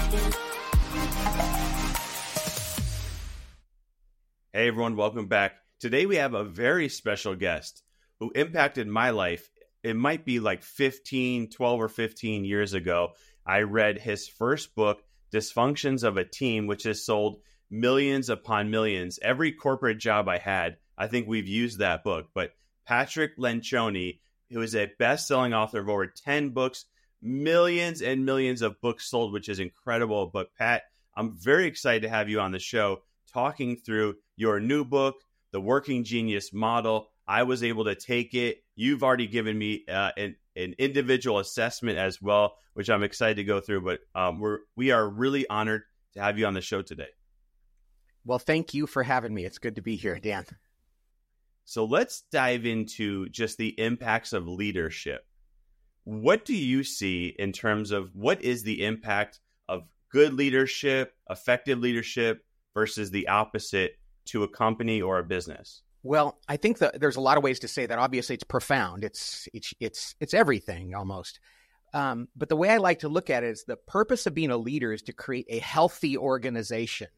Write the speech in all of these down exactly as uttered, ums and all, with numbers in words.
Hey everyone, welcome back. Today we have a very special guest who impacted my life. It might be like fifteen, twelve or fifteen years ago. I read his first book, Dysfunctions of a Team, which has sold millions upon millions. Every corporate job I had, I think we've used that book. But Patrick Lencioni, who is a best-selling author of over ten books, millions and millions of books sold, which is incredible. But Pat, I'm very excited to have you on the show talking through your new book, The Working Genius Model. I was able to take it. You've already given me uh, an, an individual assessment as well, which I'm excited to go through. But um, we're we are really honored to have you on the show today. Well, thank you for having me. It's good to be here, Dan. So let's dive into just the impacts of leadership. What do you see in terms of what is the impact of good leadership, effective leadership versus the opposite to a company or a business? Well, I think that there's a lot of ways to say that. Obviously, it's profound. It's it's it's it's everything almost. Um, but the way I like to look at it is the purpose of being a leader is to create a healthy organization,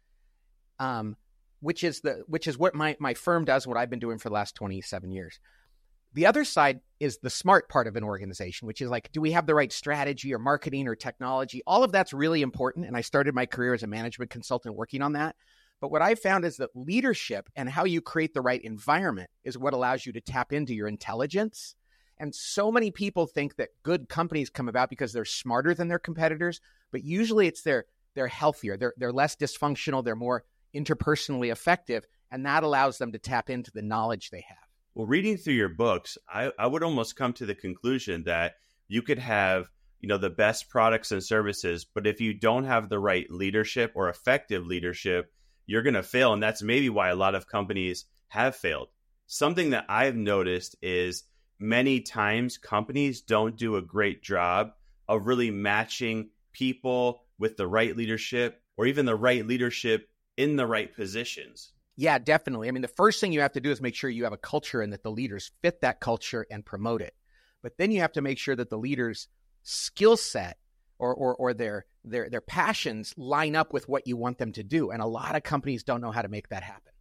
um, which is the which is what my my firm does, what I've been doing for the last twenty-seven years. The other side is the smart part of an organization, which is like, do we have the right strategy or marketing or technology? All of that's really important. And I started my career as a management consultant working on that. But what I found is that leadership and how you create the right environment is what allows you to tap into your intelligence. And so many people think that good companies come about because they're smarter than their competitors, but usually it's they're, they're healthier, they're, they're less dysfunctional, they're more interpersonally effective, and that allows them to tap into the knowledge they have. Well, reading through your books, I, I would almost come to the conclusion that you could have, you know, the best products and services, but if you don't have the right leadership or effective leadership, you're going to fail. And that's maybe why a lot of companies have failed. Something that I've noticed is many times companies don't do a great job of really matching people with the right leadership or even the right leadership in the right positions. Yeah, definitely. I mean, the first thing you have to do is make sure you have a culture and that the leaders fit that culture and promote it. But then you have to make sure that the leaders' skill set or or, or their, their, their passions line up with what you want them to do. And a lot of companies don't know how to make that happen.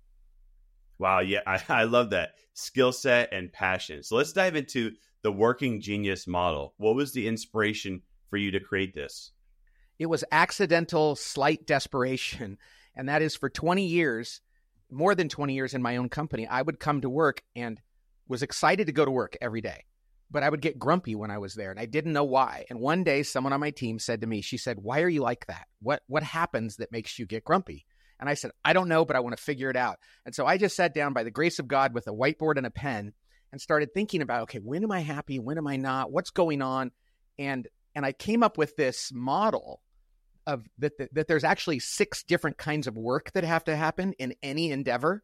Wow. Yeah, I, I love that. Skill set and passion. So let's dive into the Working Genius Model. What was the inspiration for you to create this? It was accidental, slight desperation. And that is for twenty years, more than twenty years in my own company, I would come to work and was excited to go to work every day. But I would get grumpy when I was there and I didn't know why. And one day someone on my team said to me, she said, "Why are you like that? What what happens that makes you get grumpy?" And I said, "I don't know, but I want to figure it out." And so I just sat down by the grace of God with a whiteboard and a pen and started thinking about, okay, when am I happy? When am I not? What's going on? And and I came up with this model of that, that that there's actually six different kinds of work that have to happen in any endeavor,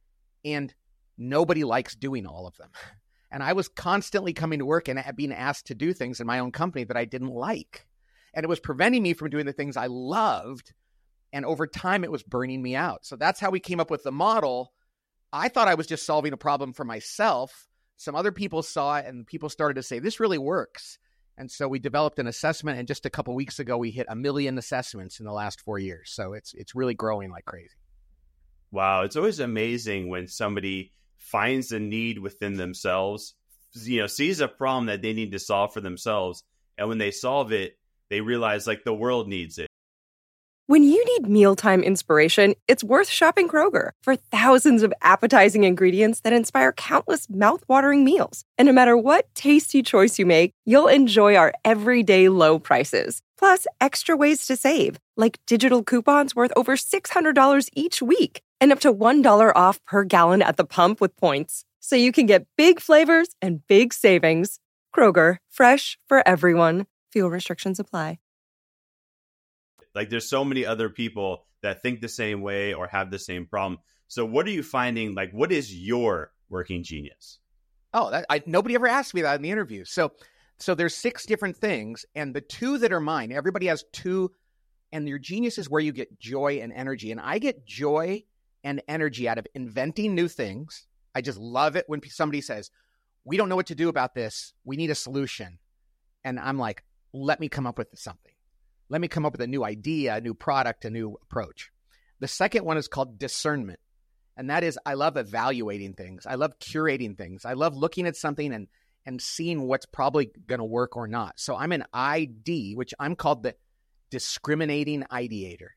and nobody likes doing all of them. And I was constantly coming to work and being asked to do things in my own company that I didn't like, and it was preventing me from doing the things I loved. And over time, it was burning me out. So that's how we came up with the model. I thought I was just solving a problem for myself. Some other people saw it, and people started to say, "This really works." And so we developed an assessment, and just a couple of weeks ago, we hit a million assessments in the last four years. So it's it's really growing like crazy. Wow. It's always amazing when somebody finds a need within themselves, you know, sees a problem that they need to solve for themselves. And when they solve it, they realize like the world needs it. When you need mealtime inspiration, it's worth shopping Kroger for thousands of appetizing ingredients that inspire countless mouthwatering meals. And no matter what tasty choice you make, you'll enjoy our everyday low prices. Plus, extra ways to save, like digital coupons worth over six hundred dollars each week and up to one dollar off per gallon at the pump with points. So you can get big flavors and big savings. Kroger, fresh for everyone. Fuel restrictions apply. Like there's so many other people that think the same way or have the same problem. So what are you finding? Like, what is your working genius? Oh, that, I, nobody ever asked me that in the interview. So, so there's six different things, and the two that are mine, everybody has two, and your genius is where you get joy and energy. And I get joy and energy out of inventing new things. I just love it when somebody says, "We don't know what to do about this. We need a solution." And I'm like, let me come up with something. let me come up with a new idea, a new product, a new approach. The second one is called discernment. And that is, I love evaluating things. I love curating things. I love looking at something and, and seeing what's probably going to work or not. So I'm an I D, which I'm called the discriminating ideator.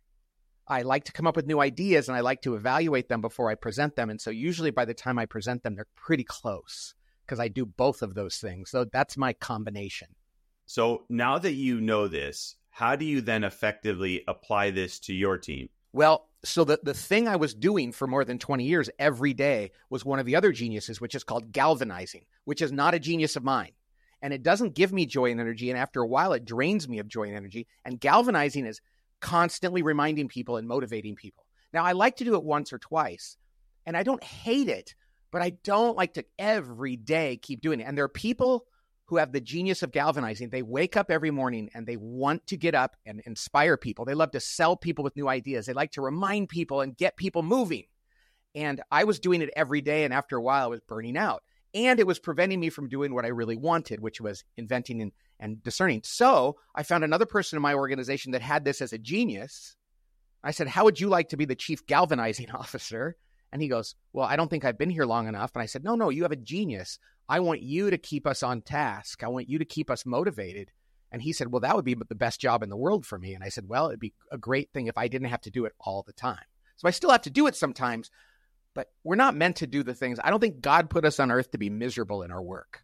I like to come up with new ideas and I like to evaluate them before I present them. And so usually by the time I present them, they're pretty close because I do both of those things. So that's my combination. So now that you know this, how do you then effectively apply this to your team? Well, so the, the thing I was doing for more than twenty years every day was one of the other geniuses, which is called galvanizing, which is not a genius of mine. And it doesn't give me joy and energy. And after a while, it drains me of joy and energy. And galvanizing is constantly reminding people and motivating people. Now, I like to do it once or twice, and I don't hate it, but I don't like to every day keep doing it. And there are people who have the genius of galvanizing. They wake up every morning and they want to get up and inspire people. They love to sell people with new ideas. They like to remind people and get people moving. And I was doing it every day, and after a while, I was burning out. And it was preventing me from doing what I really wanted, which was inventing and, and discerning. So I found another person in my organization that had this as a genius. I said, how would you like to be the chief galvanizing officer? And he goes, well, I don't think I've been here long enough. And I said, no, no, you have a genius. I want you to keep us on task. I want you to keep us motivated. And he said, well, that would be the best job in the world for me. And I said, well, it'd be a great thing if I didn't have to do it all the time. So I still have to do it sometimes, but we're not meant to do the things. I don't think God put us on earth to be miserable in our work.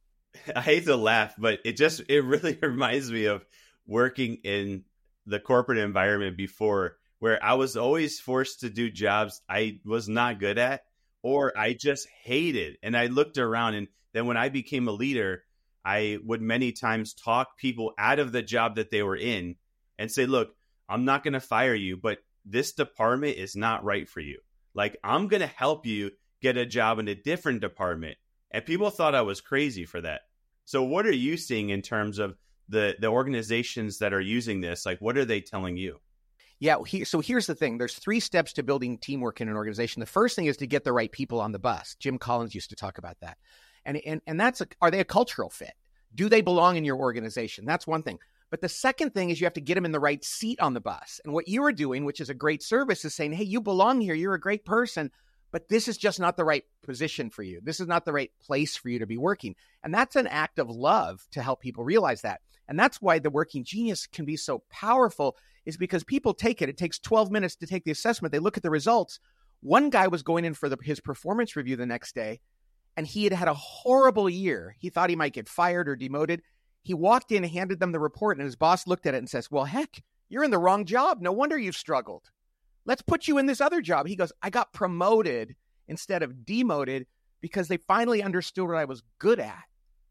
I hate to laugh, but it just, it really reminds me of working in the corporate environment before, where I was always forced to do jobs I was not good at, or I just hated. And I looked around, and then when I became a leader, I would many times talk people out of the job that they were in and say, look, I'm not going to fire you, but this department is not right for you. Like, I'm going to help you get a job in a different department. And people thought I was crazy for that. So what are you seeing in terms of the, the organizations that are using this? Like, what are they telling you? Yeah. He, so here's the thing. There's three steps to building teamwork in an organization. The first thing is to get the right people on the bus. Jim Collins used to talk about that. And, and, and that's, a, are they a cultural fit? Do they belong in your organization? That's one thing. But the second thing is you have to get them in the right seat on the bus. And what you are doing, which is a great service, is saying, hey, you belong here. You're a great person, but this is just not the right position for you. This is not the right place for you to be working. And that's an act of love to help people realize that. And that's why the Working Genius can be so powerful, is because people take it. It takes twelve minutes to take the assessment. They look at the results. One guy was going in for the, his performance review the next day, and he had had a horrible year. He thought he might get fired or demoted. He walked in and handed them the report, and his boss looked at it and says, well, heck, you're in the wrong job. No wonder you've struggled. Let's put you in this other job. He goes, I got promoted instead of demoted because they finally understood what I was good at.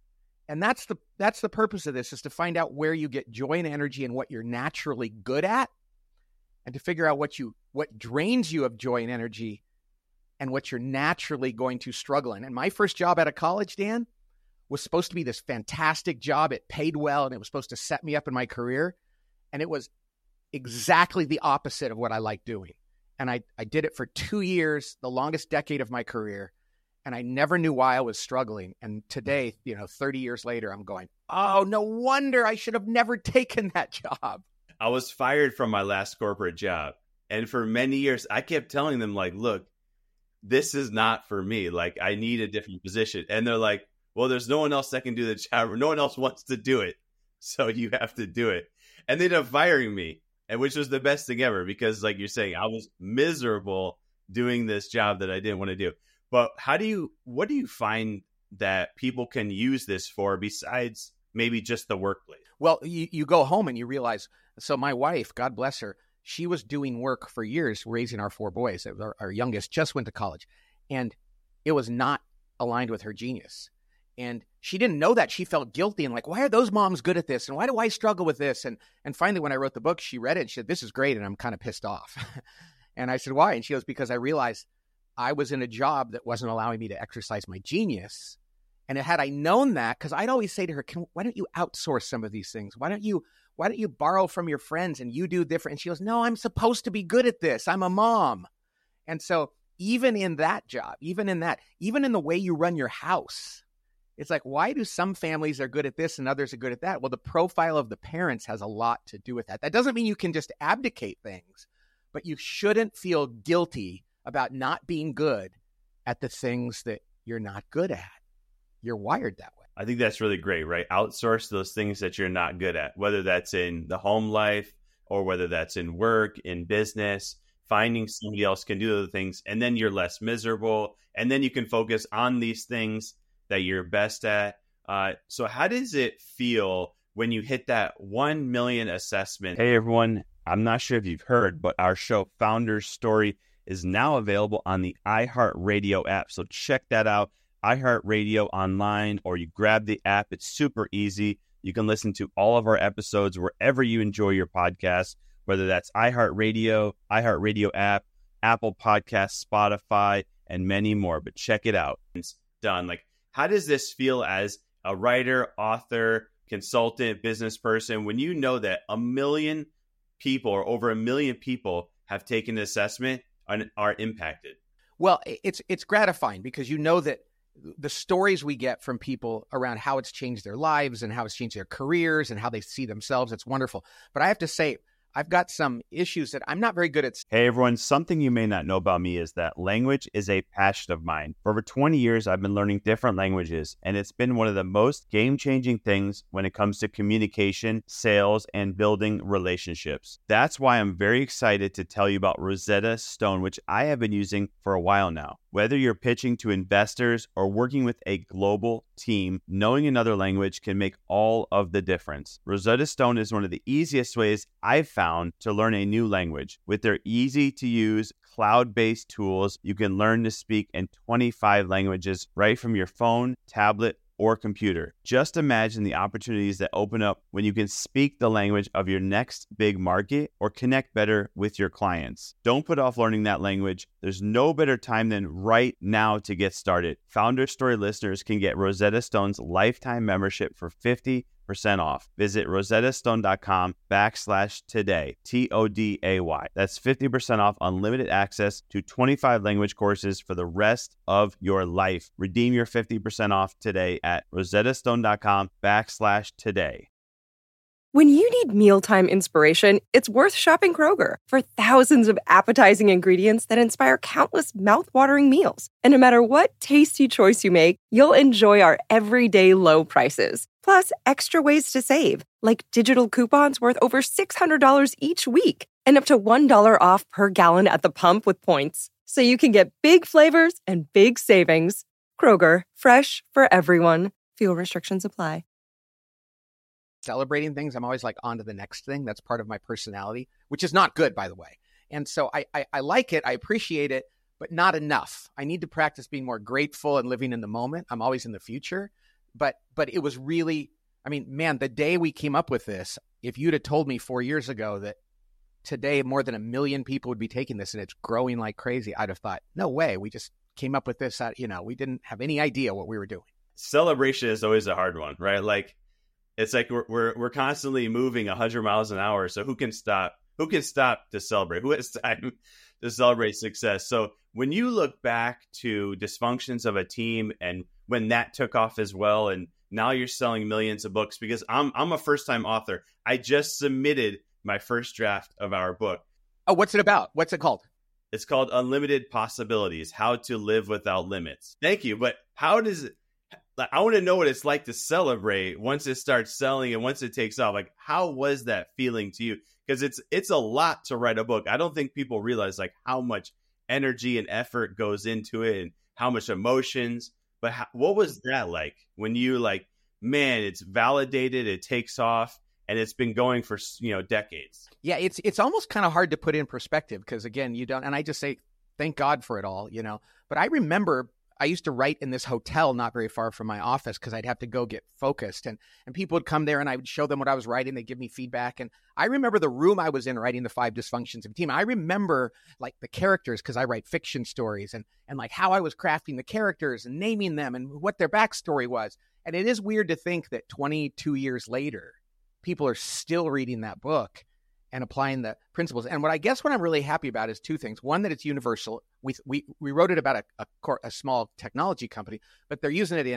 And that's the that's the purpose of this, is to find out where you get joy and energy and what you're naturally good at, and to figure out what you what drains you of joy and energy and what you're naturally going to struggle in. And my first job out of college, Dan, was supposed to be this fantastic job. It paid well, and it was supposed to set me up in my career. And it was exactly the opposite of what I like doing. And I, I did it for two years, the longest decade of my career. And I never knew why I was struggling. And today, you know, thirty years later, I'm going, oh, no wonder I should have never taken that job. I was fired from my last corporate job. And for many years, I kept telling them, like, look, this is not for me. Like, I need a different position. And they're like, well, there's no one else that can do the job, or no one else wants to do it. So you have to do it. And they ended up firing me, and which was the best thing ever, because like you're saying, I was miserable doing this job that I didn't want to do. But how do you, what do you find that people can use this for besides maybe just the workplace? Well, you, you go home and you realize, so my wife, God bless her, she was doing work for years, raising our four boys. Our, our youngest just went to college, and it was not aligned with her genius. And she didn't know that. She felt guilty and like, why are those moms good at this? And why do I struggle with this? And and finally, when I wrote the book, she read it and she said, this is great. And I'm kind of pissed off. And I said, why? And she goes, because I realized I was in a job that wasn't allowing me to exercise my genius. And had I known that, because I'd always say to her, Can, why don't you outsource some of these things? Why don't you, why don't you borrow from your friends and you do different? And she goes, no, I'm supposed to be good at this. I'm a mom. And so even in that job, even in that, even in the way you run your house, it's like, why do some families are good at this and others are good at that? Well, the profile of the parents has a lot to do with that. That doesn't mean you can just abdicate things, but you shouldn't feel guilty about not being good at the things that you're not good at. You're wired that way. I think that's really great, right? Outsource those things that you're not good at, whether that's in the home life or whether that's in work, in business. Finding somebody else can do those things, and then you're less miserable, and then you can focus on these things that you're best at. Uh, so how does it feel when you hit that one million assessment? Hey, everyone. I'm not sure if you've heard, but our show Founder's Story is now available on the iHeartRadio app. So check that out, iHeartRadio online, or you grab the app. It's super easy. You can listen to all of our episodes wherever you enjoy your podcasts, whether that's iHeartRadio, iHeartRadio app, Apple Podcasts, Spotify, and many more. But check it out. It's done. Like, how does this feel as a writer, author, consultant, business person, when you know that a million people or over a million people have taken an assessment and are impacted? Well, it's it's gratifying because you know that the stories we get from people around how it's changed their lives and how it's changed their careers and how they see themselves, it's wonderful. But I have to say, I've got some issues that I'm not very good at. Hey, everyone. Something you may not know about me is that language is a passion of mine. For over twenty years, I've been learning different languages, and it's been one of the most game-changing things when it comes to communication, sales, and building relationships. That's why I'm very excited to tell you about Rosetta Stone, which I have been using for a while now. Whether you're pitching to investors or working with a global team, knowing another language can make all of the difference. Rosetta Stone is one of the easiest ways I've found to learn a new language. With their easy-to-use, cloud-based tools, you can learn to speak in twenty-five languages right from your phone, tablet, or computer. Just imagine the opportunities that open up when you can speak the language of your next big market or connect better with your clients. Don't put off learning that language. There's no better time than right now to get started. Founder Story listeners can get Rosetta Stone's lifetime membership for fifty percent off. Visit rosettastone.com backslash today, T O D A Y. That's fifty percent off unlimited access to twenty-five language courses for the rest of your life. Redeem your fifty percent off today at rosettastone.com backslash today. When you need mealtime inspiration, it's worth shopping Kroger. For thousands of appetizing ingredients that inspire countless mouth-watering meals. And no matter what tasty choice you make, you'll enjoy our everyday low prices. Plus, extra ways to save, like digital coupons worth over six hundred dollars each week and up to one dollar off per gallon at the pump with points. So you can get big flavors and big savings. Kroger, fresh for everyone. Fuel restrictions apply. Celebrating things, I'm always like on to the next thing. That's part of my personality, which is not good, by the way. And so I, I, I like it. I appreciate it, but not enough. I need to practice being more grateful and living in the moment. I'm always in the future. But but it was really, I mean, man, the day we came up with this, if you'd have told me four years ago that today more than a million people would be taking this and it's growing like crazy, I'd have thought, no way. We just came up with this. At, you know, we didn't have any idea what we were doing. Celebration is always a hard one, right? Like, it's like we're we're, we're constantly moving one hundred miles an hour. So who can stop? Who can stop to celebrate? Who has time to celebrate success? So when you look back to dysfunctions of a team and when that took off as well, and now you're selling millions of books, because I'm I'm a first-time author. I just submitted my first draft of our book. Oh, what's it about? What's it called? It's called Unlimited Possibilities, How to Live Without Limits. Thank you. But how does it, I want to know what it's like to celebrate once it starts selling and once it takes off. Like, how was that feeling to you? Because it's it's a lot to write a book. I don't think people realize like how much energy and effort goes into it and how much emotions. But how, what was that like when you like, man, it's validated, it takes off, and it's been going for, you know, decades? Yeah, it's it's almost kind of hard to put in perspective because, again, you don't, and I just say, thank God for it all, you know. But I remember I used to write in this hotel not very far from my office because I'd have to go get focused. And, and people would come there and I would show them what I was writing. They'd give me feedback. And I remember the room I was in writing the five dysfunctions of a team. I remember like the characters because I write fiction stories and, and like how I was crafting the characters and naming them and what their backstory was. And it is weird to think that twenty-two years later, people are still reading that book and applying the principles. And what I guess what I'm really happy about is two things. One, that it's universal. We we we wrote it about a, a, a small technology company, but they're using it in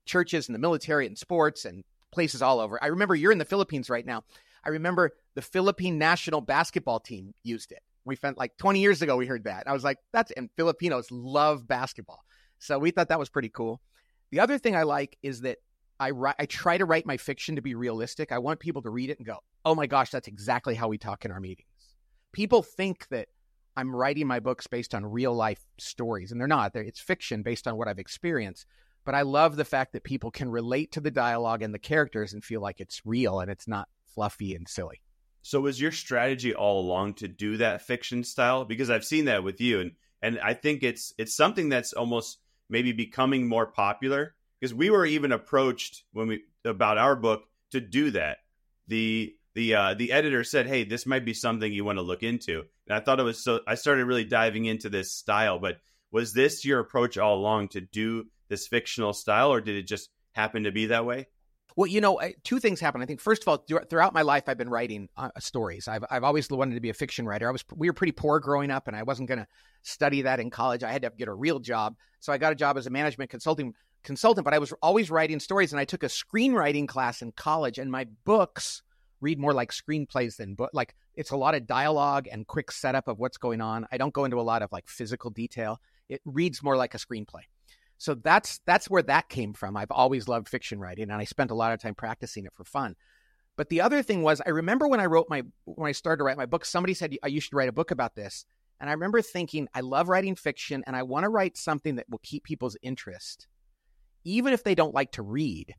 churches and the military and sports and places all over. I remember you're in the Philippines right now. I remember the Philippine national basketball team used it. We spent like twenty years ago, we heard that. I was like, that's, and Filipinos love basketball. So we thought that was pretty cool. The other thing I like is that I write, I try to write my fiction to be realistic. I want people to read it and go, oh my gosh, that's exactly how we talk in our meetings. People think that I'm writing my books based on real life stories, and they're not. They're, it's fiction based on what I've experienced. But I love the fact that people can relate to the dialogue and the characters and feel like it's real and it's not fluffy and silly. So was your strategy all along to do that fiction style? Because I've seen that with you, and and I think it's it's something that's almost maybe becoming more popular. Because we were even approached when we about our book to do that. The the uh, the editor said, "Hey, this might be something you want to look into." And I thought it was so. I started really diving into this style. But was this your approach all along to do this fictional style, or did it just happen to be that way? Well, you know, two things happen. I think, first of all, throughout my life, I've been writing uh, stories. I've I've always wanted to be a fiction writer. I was we were pretty poor growing up, and I wasn't going to study that in college. I had to get a real job, so I got a job as a management consulting consultant. But I was always writing stories, and I took a screenwriting class in college. And my books read more like screenplays than book. Like it's a lot of dialogue and quick setup of what's going on. I don't go into a lot of like physical detail. It reads more like a screenplay. So that's that's where that came from. I've always loved fiction writing, and I spent a lot of time practicing it for fun. But the other thing was, I remember when I wrote my when I started to write my book, somebody said, "You should write a book about this." And I remember thinking, I love writing fiction, and I want to write something that will keep people's interest, even if they don't like to read.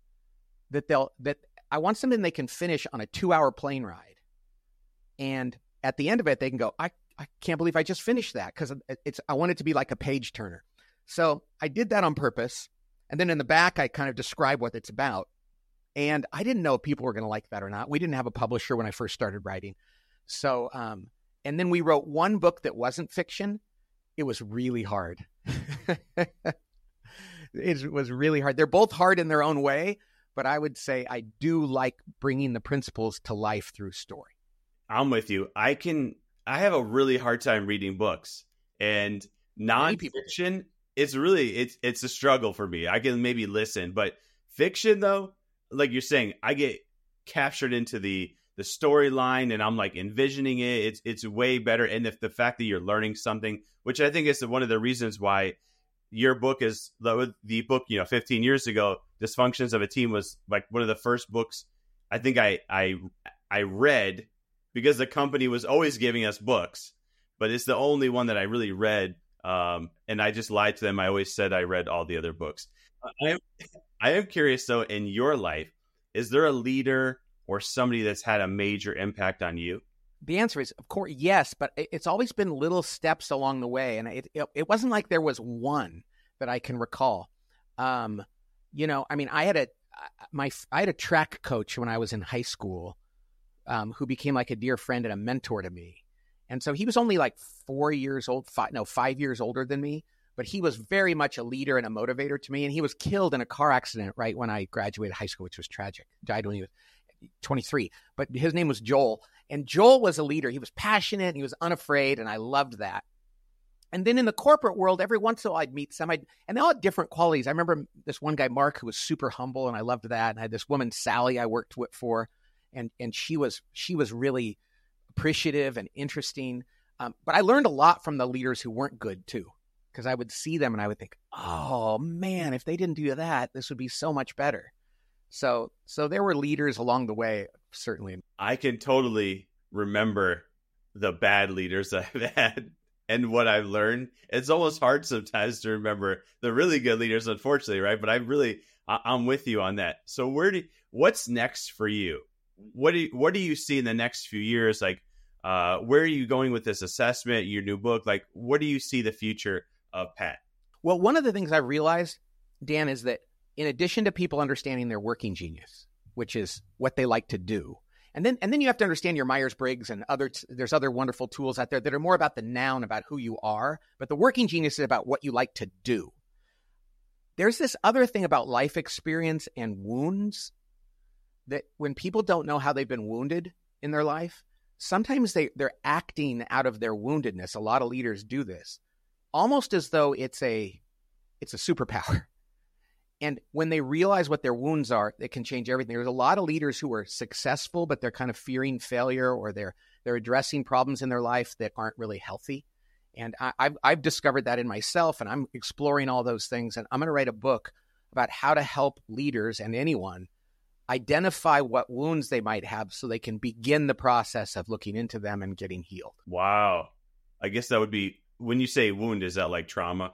That they'll that I want something they can finish on a two-hour plane ride, and at the end of it, they can go, "I I can't believe I just finished that," because it's I want it to be like a page turner. So I did that on purpose. And then in the back, I kind of describe what it's about. And I didn't know if people were going to like that or not. We didn't have a publisher when I first started writing. So, um, and then we wrote one book that wasn't fiction. It was really hard. It was really hard. They're both hard in their own way, but I would say I do like bringing the principles to life through story. I'm with you. I can, I have a really hard time reading books, and nonfiction, it's really, it's, it's a struggle for me. I can maybe listen, but fiction though, like you're saying, I get captured into the, the storyline, and I'm like envisioning it. It's, it's way better. And if the fact that you're learning something, which I think is one of the reasons why your book is the, the book, you know, fifteen years ago, Dysfunctions of a Team, was like one of the first books I think I, I, I read, because the company was always giving us books, but it's the only one that I really read. Um, and I just lied to them. I always said I read all the other books. I am, I am curious though, in your life, is there a leader or somebody that's had a major impact on you? The answer is, of course, yes, but it's always been little steps along the way. And it, it, it wasn't like there was one that I can recall. Um, you know, I mean, I had a, my, I had a track coach when I was in high school, um, who became like a dear friend and a mentor to me. And so he was only like four years old, five, no, five years older than me, but he was very much a leader and a motivator to me. And he was killed in a car accident right when I graduated high school, which was tragic. Died when he was twenty-three, but his name was Joel. And Joel was a leader. He was passionate, he was unafraid, and I loved that. And then in the corporate world, every once in a while I'd meet somebody, and they all had different qualities. I remember this one guy, Mark, who was super humble, and I loved that. And I had this woman, Sally, I worked with for, and and she was she was really appreciative and interesting. Um, but I learned a lot from the leaders who weren't good too, because I would see them and I would think, oh man, if they didn't do that, this would be so much better. So, so there were leaders along the way, certainly. I can totally remember the bad leaders I've had and what I've learned. It's almost hard sometimes to remember the really good leaders, unfortunately, right? But I really, I, I'm with you on that. So where do, what's next for you? What do you, what do you see in the next few years? Like, uh, where are you going with this assessment, your new book? Like, what do you see the future of Pat? Well, one of the things I realized, Dan, is that in addition to people understanding their working genius, which is what they like to do, and then and then you have to understand your Myers-Briggs and other, there's other wonderful tools out there that are more about the noun, about who you are, but the working genius is about what you like to do. There's this other thing about life experience and wounds, that when people don't know how they've been wounded in their life, sometimes they, they're acting out of their woundedness. A lot of leaders do this, almost as though it's a it's a superpower. And when they realize what their wounds are, it can change everything. There's a lot of leaders who are successful, but they're kind of fearing failure, or they're they're addressing problems in their life that aren't really healthy. And I, I've I've discovered that in myself, and I'm exploring all those things. And I'm going to write a book about how to help leaders and anyone identify what wounds they might have so they can begin the process of looking into them and getting healed. Wow. I guess that would be, when you say wound, is that like trauma?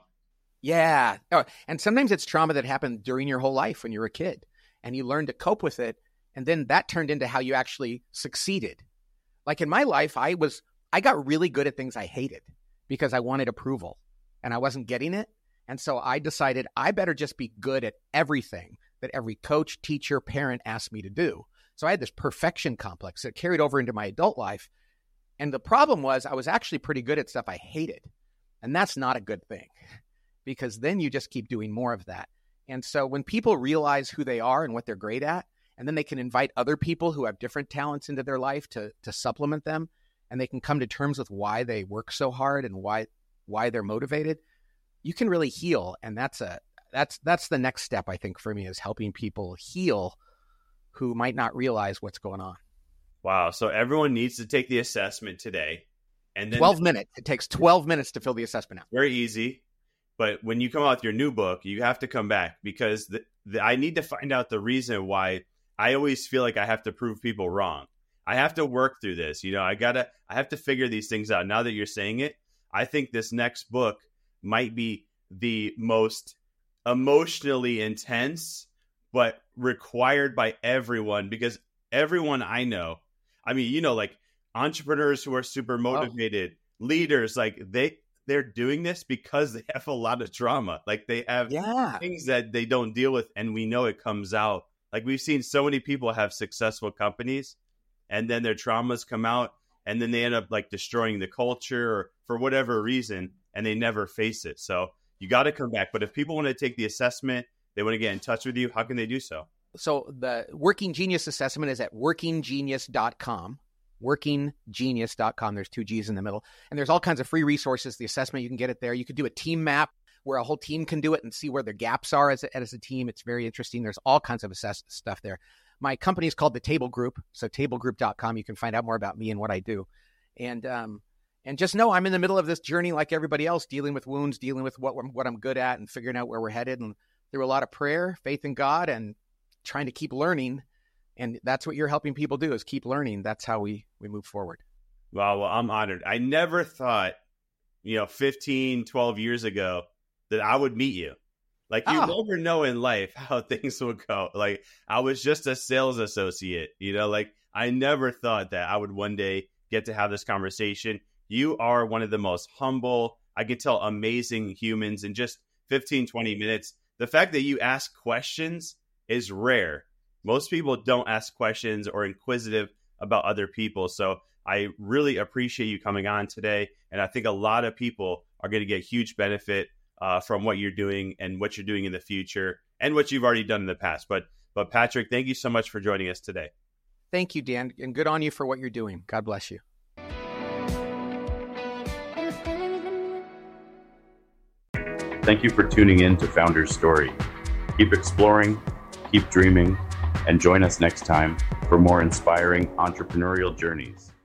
Yeah. Oh, and sometimes it's trauma that happened during your whole life when you were a kid, and you learned to cope with it. And then that turned into how you actually succeeded. Like in my life, I was, I got really good at things I hated because I wanted approval and I wasn't getting it. And so I decided I better just be good at everything that every coach, teacher, parent asked me to do. So I had this perfection complex that carried over into my adult life. And the problem was I was actually pretty good at stuff I hated. And that's not a good thing, because then you just keep doing more of that. And so when people realize who they are and what they're great at, and then they can invite other people who have different talents into their life to to supplement them, and they can come to terms with why they work so hard and why why they're motivated, you can really heal. And that's a that's that's the next step, I think, for me, is helping people heal who might not realize what's going on. Wow. So everyone needs to take the assessment today. And then twelve minutes. It takes twelve minutes to fill the assessment out. Very easy. But when you come out with your new book, you have to come back, because the, the, I need to find out the reason why I always feel like I have to prove people wrong. I have to work through this. You know, I gotta, I have to figure these things out. Now that you're saying it, I think this next book might be the most emotionally intense, but required by everyone, because everyone I know, I mean, you know, like entrepreneurs who are super motivated, oh. leaders, like they, they're doing this because they have a lot of trauma. Like they have yeah. things that they don't deal with. And we know it comes out. Like we've seen so many people have successful companies, and then their traumas come out, and then they end up like destroying the culture or for whatever reason, and they never face it. So you got to come back. But if people want to take the assessment, they want to get in touch with you, how can they do so? So the Working Genius assessment is at working genius dot com. working genius dot com. There's two G's in the middle. And there's all kinds of free resources. The assessment, you can get it there. You could do a team map where a whole team can do it and see where their gaps are as a, as a team. It's very interesting. There's all kinds of assess stuff there. My company is called The Table Group. So table group dot com. You can find out more about me and what I do. And um, and just know I'm in the middle of this journey like everybody else, dealing with wounds, dealing with what, what I'm good at, and figuring out where we're headed. And through a lot of prayer, faith in God, and trying to keep learning. And that's what you're helping people do, is keep learning. That's how we, we move forward. Wow. Well, I'm honored. I never thought, you know, fifteen, twelve years ago that I would meet you. Like you oh. never know in life how things will go. Like I was just a sales associate, you know, like I never thought that I would one day get to have this conversation. You are one of the most humble, I can tell, amazing humans in just fifteen, twenty minutes. The fact that you ask questions is rare. Most people don't ask questions or inquisitive about other people. So I really appreciate you coming on today. And I think a lot of people are going to get huge benefit uh, from what you're doing and what you're doing in the future and what you've already done in the past. But, but Patrick, thank you so much for joining us today. Thank you, Dan. And good on you for what you're doing. God bless you. Thank you for tuning in to Founder's Story. Keep exploring, keep dreaming, and join us next time for more inspiring entrepreneurial journeys.